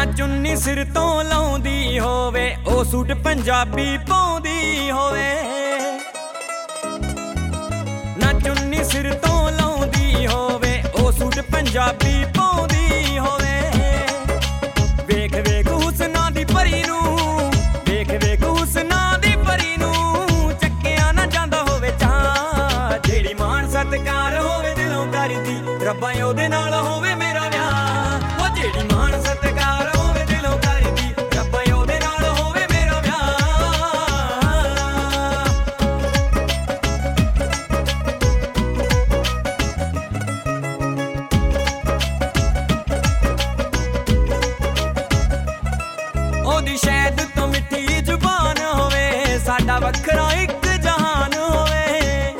ਚੁੰਨੀ ਸਿਰ ਤੋਂ ਲਾਉਂਦੀ ਹੋਵੇ, ਉਹ ਸੂਟ ਪੰਜਾਬੀ ਪਾਉਂਦੀ ਹੋਵੇ। ਨਾ ਚੁੰਨੀ ਸਿਰ ਤੋਂ ਲਾਉਂਦੀ ਹੋਵੇ, ਉਹ ਸੂਟ ਪੰਜਾਬੀ ਪਾਉਂਦੀ ਹੋਵੇ। ਵੇਖ ਵੇਖ ਹੁਸਨਾਂ ਦੀ ਪਰੀ ਨੂੰ, ਵੇਖ ਵੇਖ ਹੁਸਨਾਂ ਦੀ ਪਰੀ ਨੂੰ, ਚੱਕਿਆ ਨਾ ਜਾਂਦਾ ਹੋਵੇ ਚਾਹ। ਜਿਹੜੀ ਮਾਣ ਸਤਿਕਾਰ ਹੋਵੇ ਦਿਲੋਂ ਕਰਦੀ, ਰੱਬਾ ਉਹਦੇ ਨਾਲ ਹੋਵੇ ਮੇਰਾ ਵਿਆਹ। ਉਹ ਜਿਹੜੀ ਮਾਣ ਸਤਿਕਾਰ ਹੋਵੇ ਦਿਲੋਂ ਕਰਦੀ, ਰੱਬਾ ਉਹਦੇ ਨਾਲ ਹੋਵੇ ਮੇਰਾ ਵਿਆਹ। ਉਹਦੀ ਸ਼ਹਿਦ ਤੋਂ ਮਿੱਠੀ ਜ਼ੁਬਾਨ ਹੋਵੇ, ਸਾਡਾ ਵੱਖਰਾ ਇੱਕ ਜਹਾਨ ਹੋਵੇ।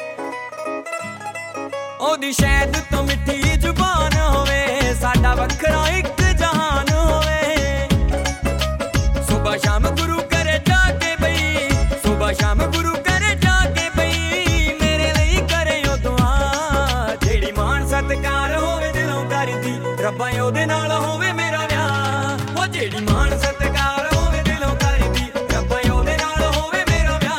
ਉਹਦੀ ਸ਼ਹਿਦ ਤੋਂ ਮਿੱਠੀ ਜ਼ੁਬਾਨ ਹੋਵੇ, ਸਾਡਾ ਵੱਖਰਾ ਇੱਕ ਜਹਾਨ ਹੋਵੇ। ਸੁਬਹ ਸ਼ਾਮ ਗੁਰੂ ਘਰੇ ਜਾ ਕੇ ਬਈ, ਸੁਬਹ ਸ਼ਾਮ ਗੁਰੂ ਘਰੇ ਜਾ ਕੇ ਬਈ, ਮੇਰੇ ਲਈ ਕਰੇ ਉਹ ਦੁਆ। ਜਿਹੜੀ ਮਾਣ ਸਤਿਕਾਰ ਹੋਵੇ ਦਿਲੋਂ ਕਰਦੀ, ਰੱਬਾ ਉਹਦੇ ਨਾਲ ਹੋਵੇ ਮੇਰਾ ਵਿਆਹ। ਉਹ ਜਿਹੜੀ ਮਾਣ ਸਤਿਕਾਰ ਹੋਵੇ ਦਿਲੋਂ ਕਰਦੀ, ਰੱਬਾ ਉਹਦੇ ਨਾਲ ਹੋਵੇ ਮੇਰਾ ਵਿਆਹ।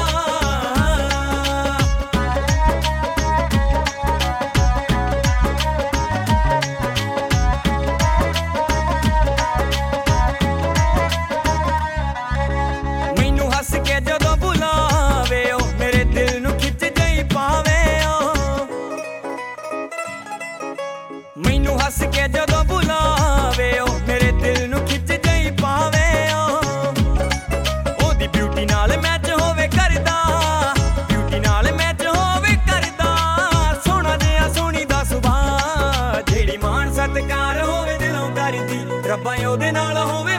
ਮੈਨੂੰ ਹੱਸ ਕੇ ਜਦੋਂ ਬੁਲਾਵੇ, ਉਹ ਮੇਰੇ ਦਿਲ ਨੂੰ ਖਿੱਚ ਜਈ ਪਾਵੇ। ਮੈਨੂੰ ਹੱਸ ਕੇ ਜਦੋਂ ਬੁਲਾਵੇ, ਉਹ ਮੇਰੇ ਦਿਲ ਨੂੰ ਖਿੱਚ ਜਈ ਪਾਵੇ। ਉਹਦੀ ਬਿਊਟੀ ਨਾਲ ਮੈਚ ਹੋਵੇ ਕਰਦਾ, ਬਿਊਟੀ ਨਾਲ ਮੈਚ ਹੋਵੇ ਕਰਦਾ, ਸੋਹਣਾ ਜਿਹਾ ਸੋਹਣੀ ਦਾ ਸੁਭਾਅ। ਜਿਹੜੀ ਮਾਣ ਸਤਿਕਾਰ ਹੋਵੇ ਦਿਲੋਂ ਕਰਦੀ, ਰੱਬਾ ਉਹਦੇ ਨਾਲ ਹੋਵੇ